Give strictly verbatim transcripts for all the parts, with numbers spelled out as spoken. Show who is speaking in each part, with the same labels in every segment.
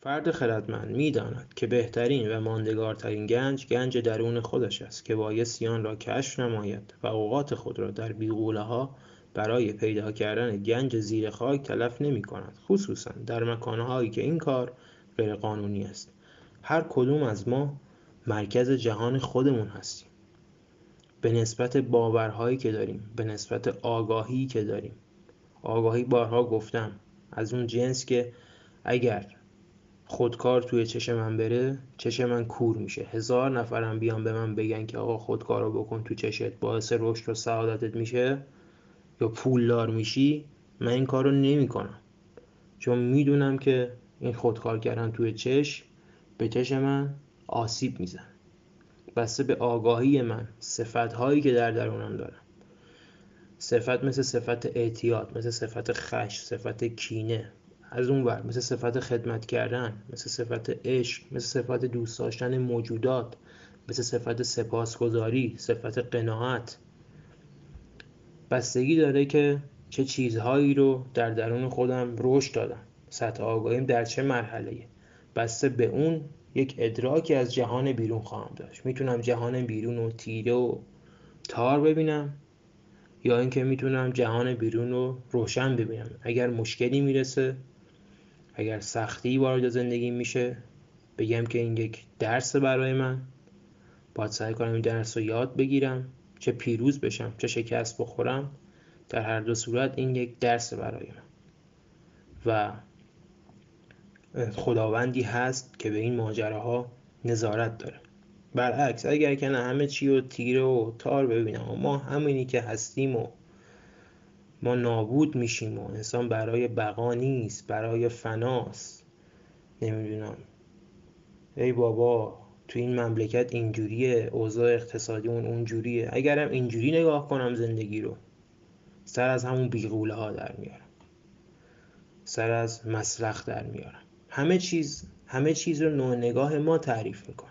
Speaker 1: فرد خردمند می‌داند که بهترین و ماندگارترین گنج، گنج درون خودش است که بایستی آن را کشف نماید و اوقات خود را در بیغوله‌ها برای پیدا کردن گنج زیر خاک تلف نمی‌کند، خصوصاً در مکان‌هایی که این کار غیرقانونی است. هر کدوم از ما مرکز جهان خودمون هستیم، به نسبت باورهایی که داریم، به نسبت آگاهی که داریم. آگاهی، بارها گفتم، از اون جنس که اگر خودکار توی چشم من بره، چشم من کور میشه. هزار نفرم بیان به من بگن که آقا خودکار رو بکن تو چشت، باعث رشد و سعادتت میشه یا پولدار میشی، من این کار رو نمی کنم، چون میدونم که این خودکار کردن توی چشم به چشم من آسیب میزن. بسته به آگاهی من، صفت‌هایی که در درونم دارم. صفت مثل صفت اعتیاد، مثل صفت خشم، صفت کینه. از اون ور مثل صفت خدمت کردن، مثل صفت عشق، مثل صفت دوست داشتن موجودات، مثل صفت سپاسگزاری، صفت قناعت. بستگی داره که چه چیزهایی رو در درون خودم رشد دادم، سطح آگاهیم در چه مرحله‌ای. بسته به اون یک ادراکی از جهان بیرون خواهم داشت. میتونم جهان بیرون رو تیره و تار ببینم، یا اینکه میتونم جهان بیرون رو روشن ببینم. اگر مشکلی میرسه، اگر سختی وارد زندگی میشه، بگم که این یک درس برای من، باید سعی کنم این درس رو یاد بگیرم، چه پیروز بشم چه شکست بخورم، در هر دو صورت این یک درس برای من و خداوندی هست که به این ماجراها نظارت داره. برعکس اگر که نه همه چی رو تیره و تار ببینم و ما همینی که هستیم و ما نابود میشیم و انسان برای بقا نیست، برای فناست، نمیدونم ای بابا تو این مملکت اینجوریه، اوضاع اقتصادی اون اونجوریه، اگرم اینجوری نگاه کنم زندگی رو، سر از همون بیغوله ها در میارم، سر از مسلخ در میارم. همه چیز همه چیز رو نوع نگاه ما تعریف میکنه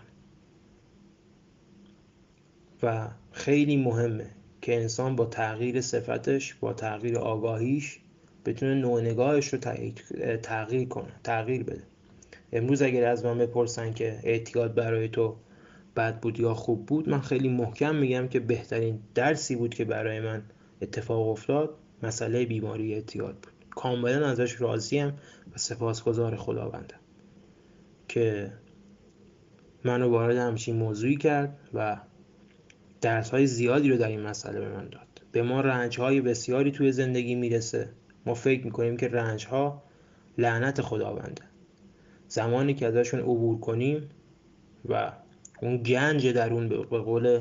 Speaker 1: و خیلی مهمه که انسان با تغییر صفتش، با تغییر آگاهیش بتونه نوع نگاهش رو تغییر کنه، تغییر بده. امروز اگر از من بپرسن که اعتیاد برای تو بد بود یا خوب بود، من خیلی محکم میگم که بهترین درسی بود که برای من اتفاق افتاد مسئله بیماری اعتیاد بود. کاملا ازش راضیم و سپاسگزار خداوندم که منو وارد همچین موضوعی کرد و درس‌های زیادی رو در این مسئله به من داد. به ما رنج‌های بسیاری توی زندگی میرسه، ما فکر میکنیم که رنج‌ها لعنت خداونده. زمانی که ازشون عبور کنیم و اون گنج درون، به قول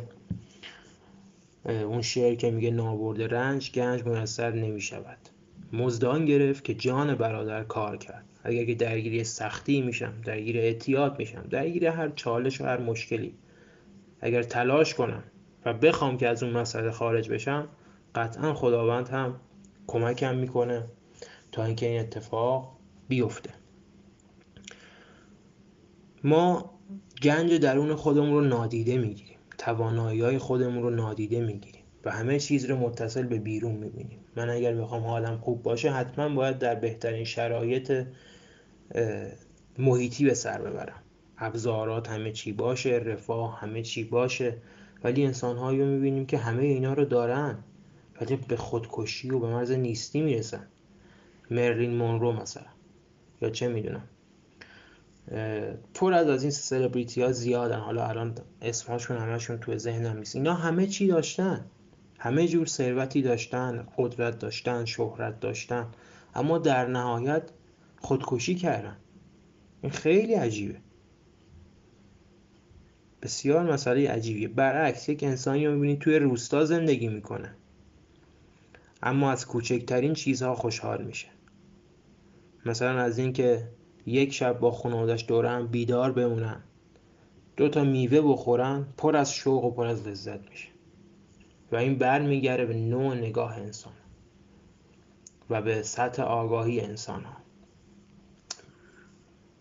Speaker 1: اون شعر که میگه نابرده رنج گنج میسر نمیشود، مزدان گرفت که جان برادر کار کرد. اگر که درگیری سختی میشم، درگیر اعتیاد میشم، درگیر هر چالش و هر مشکلی، اگر تلاش کنم و بخوام که از اون مسئله خارج بشم، قطعا خداوند هم کمکم میکنه تا اینکه این اتفاق بیفته. ما گنج درون خودمون رو نادیده میگیریم، توانایی‌های خودمون رو نادیده میگیریم و همه چیز رو متصل به بیرون میبینیم. من اگر بخوام حالم خوب باشه، حتما باید در بهترین شرایط محیطی به سر ببرم، ابزارات همه چی باشه، رفاه همه چی باشه، ولی انسان‌هایی رو میبینیم که همه اینا رو دارن ولی به خودکشی و به مرز نیستی میرسن. مرلین مونرو مثلا، یا چه میدونم، پر از از این سلبریتی ها زیادن، حالا الان اسمهاشون همشون تو ذهنم نیست. اینا همه چی داشتن، همه جور ثروتی داشتن، قدرت داشتن، شهرت داشتن، اما در نهایت خودکشی کردن. این خیلی عجیبه، بسیار مسئله عجیبیه. برعکس یک انسانی رو میبینی توی روستا زندگی میکنه اما از کوچکترین چیزها خوشحال میشه، مثلا از این که یک شب با خانواده‌اش دور هم بیدار بمونن، دو تا میوه بخورن، پر از شوق و پر از لذت میشه. و این برمیگره به نوع نگاه انسان و به سطح آگاهی انسان ها.